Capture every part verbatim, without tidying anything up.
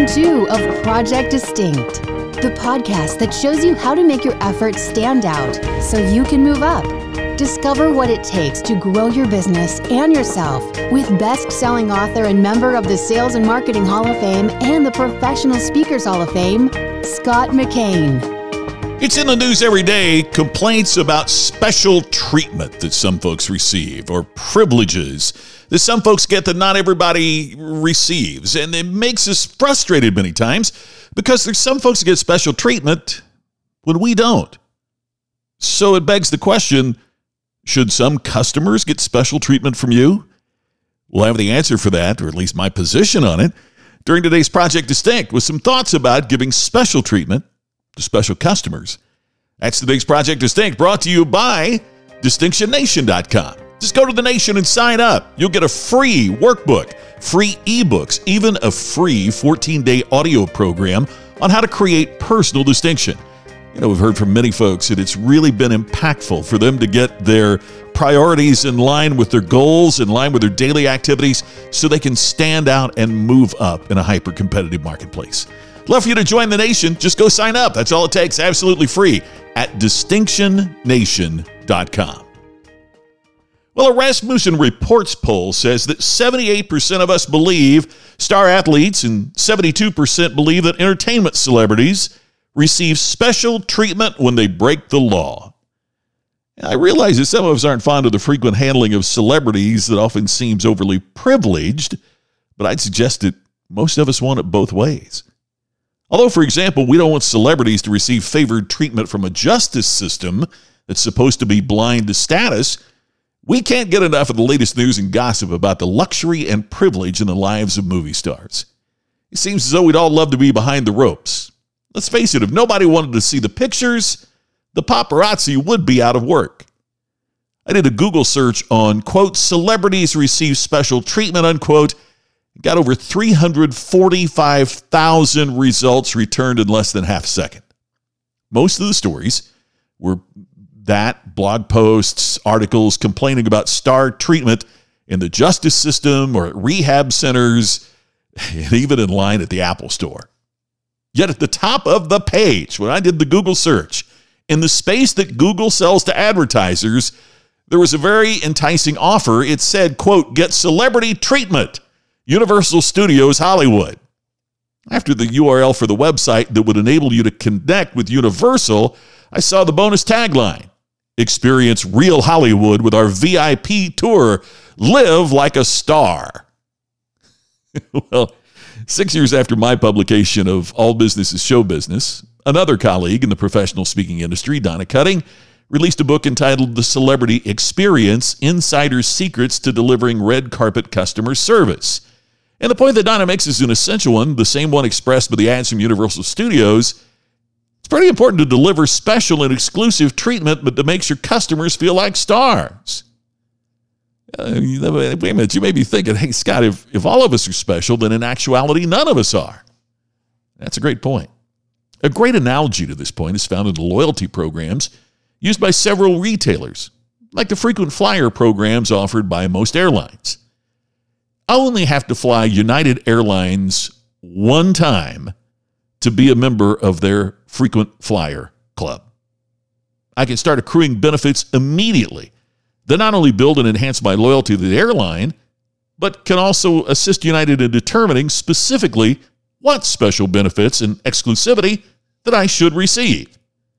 two of Project Distinct, the podcast that shows you how to make your efforts stand out so you can move up. Discover what it takes to grow your business and yourself with best-selling author and member of the Sales and Marketing Hall of Fame and the Professional Speakers Hall of Fame, Scott McKain. It's in the news every day, complaints about special treatment that some folks receive or privileges that some folks get that not everybody receives. And it makes us frustrated many times because there's some folks that get special treatment when we don't. So it begs the question, should some customers get special treatment from you? We'll have the answer for that, or at least my position on it, during today's Project Distinct with some thoughts about giving special treatment to special customers. That's today's Project Distinct, brought to you by distinction nation dot com. Just go to the Nation and sign up. You'll get a free workbook, free ebooks, even a free fourteen-day audio program on how to create personal distinction. You know, we've heard from many folks that it's really been impactful for them to get their priorities in line with their goals, in line with their daily activities, so they can stand out and move up in a hyper-competitive marketplace. Love for you to join the Nation. Just go sign up. That's all it takes. Absolutely free at distinction nation dot com. Well, a Rasmussen Reports poll says that seventy-eight percent of us believe star athletes and seventy-two percent believe that entertainment celebrities receive special treatment when they break the law. I realize that some of us aren't fond of the frequent handling of celebrities that often seems overly privileged, but I'd suggest that most of us want it both ways. Although, for example, we don't want celebrities to receive favored treatment from a justice system that's supposed to be blind to status, we can't get enough of the latest news and gossip about the luxury and privilege in the lives of movie stars. It seems as though we'd all love to be behind the ropes. Let's face it, if nobody wanted to see the pictures, the paparazzi would be out of work. I did a Google search on, quote, celebrities receive special treatment, unquote. Got over three hundred forty-five thousand results returned in less than half a second. Most of the stories were that, blog posts, articles complaining about star treatment in the justice system or at rehab centers, and even in line at the Apple store. Yet at the top of the page, when I did the Google search, in the space that Google sells to advertisers, there was a very enticing offer. It said, quote, get celebrity treatment, Universal Studios Hollywood. After the U R L for the website that would enable you to connect with Universal, I saw the bonus tagline, experience real Hollywood with our V I P tour, live like a star. Well, six years after my publication of All Business is Show Business, another colleague in the professional speaking industry, Donna Cutting, released a book entitled The Celebrity Experience, Insider Secrets to Delivering Red Carpet Customer Service. And the point that Donna makes is an essential one, the same one expressed by the ads from Universal Studios. It's pretty important to deliver special and exclusive treatment, but to make your customers feel like stars. Uh, wait a minute, you may be thinking, hey, Scott, if, if all of us are special, then in actuality, none of us are. That's a great point. A great analogy to this point is found in the loyalty programs used by several retailers, like the frequent flyer programs offered by most airlines. I only have to fly United Airlines one time to be a member of their frequent flyer club. I can start accruing benefits immediately that not only build and enhance my loyalty to the airline, but can also assist United in determining specifically what special benefits and exclusivity that I should receive.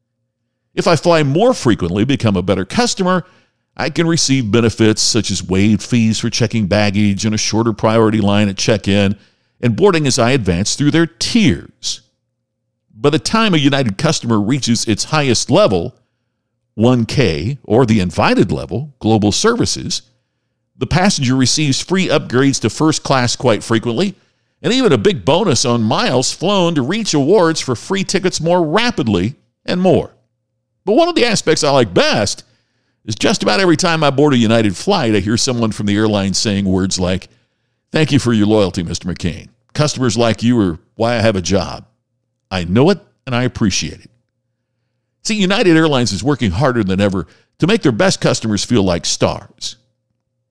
If I fly more frequently, become a better customer, I can receive benefits such as waived fees for checking baggage and a shorter priority line at check-in and boarding as I advance through their tiers. By the time a United customer reaches its highest level, one K, or the invited level, global services, the passenger receives free upgrades to first class quite frequently, and even a big bonus on miles flown to reach awards for free tickets more rapidly and more. But one of the aspects I like best is just about every time I board a United flight, I hear someone from the airline saying words like, thank you for your loyalty, Mister McKain. Customers like you are why I have a job. I know it and I appreciate it. See, United Airlines is working harder than ever to make their best customers feel like stars.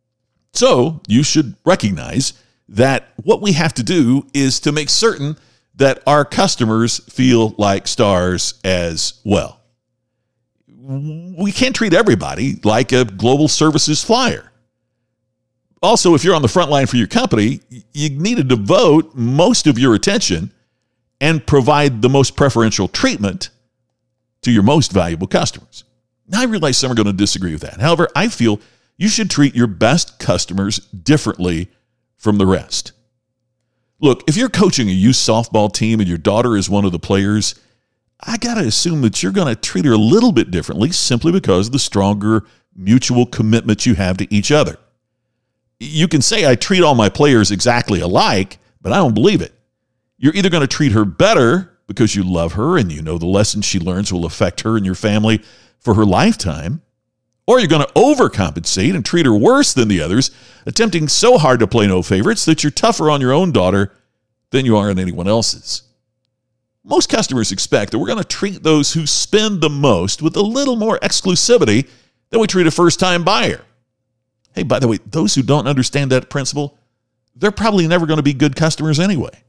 So you should recognize that what we have to do is to make certain that our customers feel like stars as well. We can't treat everybody like a global services flyer. Also, if you're on the front line for your company, you need to devote most of your attention and provide the most preferential treatment to your most valuable customers. Now, I realize some are going to disagree with that. However, I feel you should treat your best customers differently from the rest. Look, if you're coaching a youth softball team and your daughter is one of the players, I got to assume that you're going to treat her a little bit differently simply because of the stronger mutual commitment you have to each other. You can say I treat all my players exactly alike, but I don't believe it. You're either going to treat her better because you love her and you know the lessons she learns will affect her and your family for her lifetime, or you're going to overcompensate and treat her worse than the others, attempting so hard to play no favorites that you're tougher on your own daughter than you are on anyone else's. Most customers expect that we're going to treat those who spend the most with a little more exclusivity than we treat a first-time buyer. Hey, by the way, those who don't understand that principle, they're probably never going to be good customers anyway.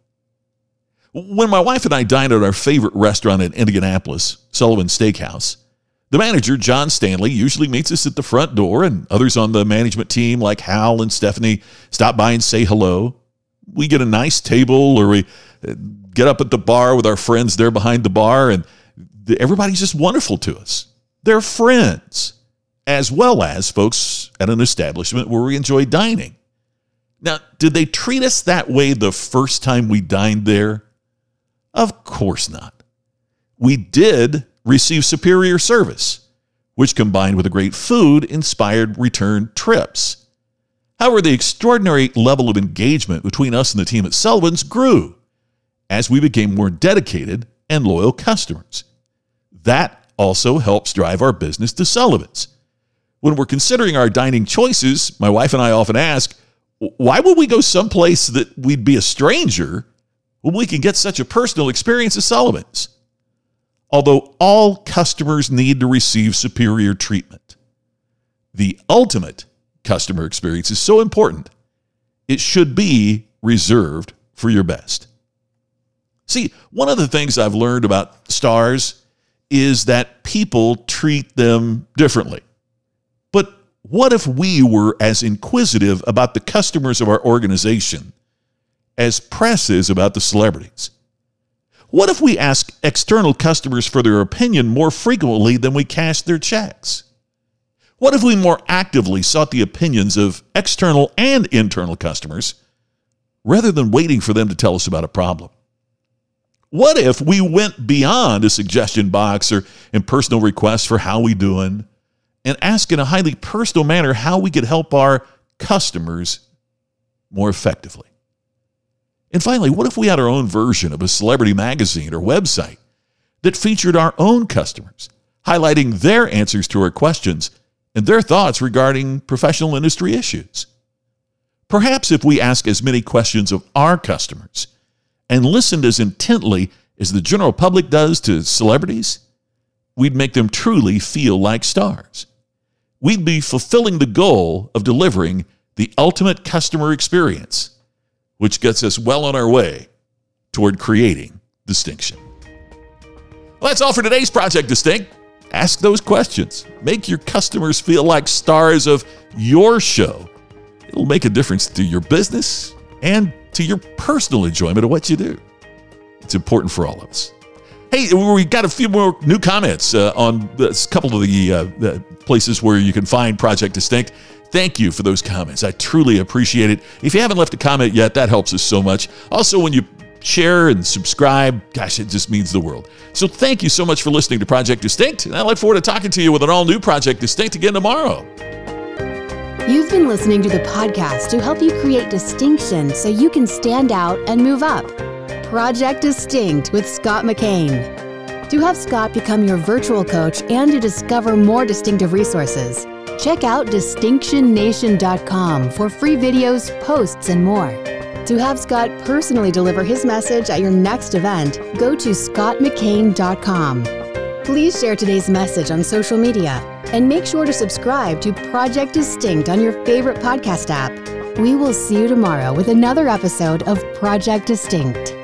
When my wife and I dined at our favorite restaurant in Indianapolis, Sullivan Steakhouse, the manager, John Stanley, usually meets us at the front door, and others on the management team like Hal and Stephanie stop by and say hello. We get a nice table, or we get up at the bar with our friends there behind the bar, and everybody's just wonderful to us. They're friends, as well as folks at an establishment where we enjoy dining. Now, did they treat us that way the first time we dined there? Of course not. We did receive superior service, which combined with a great food inspired return trips. However, the extraordinary level of engagement between us and the team at Sullivan's grew as we became more dedicated and loyal customers. That also helps drive our business to Sullivan's. When we're considering our dining choices, my wife and I often ask, why would we go someplace that we'd be a stranger when we can get such a personal experience at Sullivan's? Although all customers need to receive superior treatment, the ultimate customer experience is so important, it should be reserved for your best. See, one of the things I've learned about stars is that people treat them differently. But what if we were as inquisitive about the customers of our organization as press is about the celebrities? What if we ask external customers for their opinion more frequently than we cash their checks? What if we more actively sought the opinions of external and internal customers rather than waiting for them to tell us about a problem? What if we went beyond a suggestion box or impersonal requests for how we doing and asked in a highly personal manner how we could help our customers more effectively? And finally, what if we had our own version of a celebrity magazine or website that featured our own customers, highlighting their answers to our questions and their thoughts regarding professional industry issues? Perhaps if we ask as many questions of our customers and listened as intently as the general public does to celebrities, we'd make them truly feel like stars. We'd be fulfilling the goal of delivering the ultimate customer experience, which gets us well on our way toward creating distinction. Well, that's all for today's Project Distinct. Ask those questions. Make your customers feel like stars of your show. It'll make a difference to your business and to your personal enjoyment of what you do. It's important for all of us. Hey, we got a few more new comments uh, on a couple of the, uh, the places where you can find Project Distinct. Thank you for those comments. I truly appreciate it. If you haven't left a comment yet, that helps us so much. Also, when you share and subscribe, gosh, it just means the world. So thank you so much for listening to Project Distinct, and I look forward to talking to you with an all-new Project Distinct again tomorrow. You've been listening to the podcast to help you create distinction so you can stand out and move up. Project Distinct with Scott McKain. To have Scott become your virtual coach and to discover more distinctive resources, check out distinction nation dot com for free videos, posts, and more. To have Scott personally deliver his message at your next event, go to scott mckain dot com. Please share today's message on social media and make sure to subscribe to Project Distinct on your favorite podcast app. We will see you tomorrow with another episode of Project Distinct.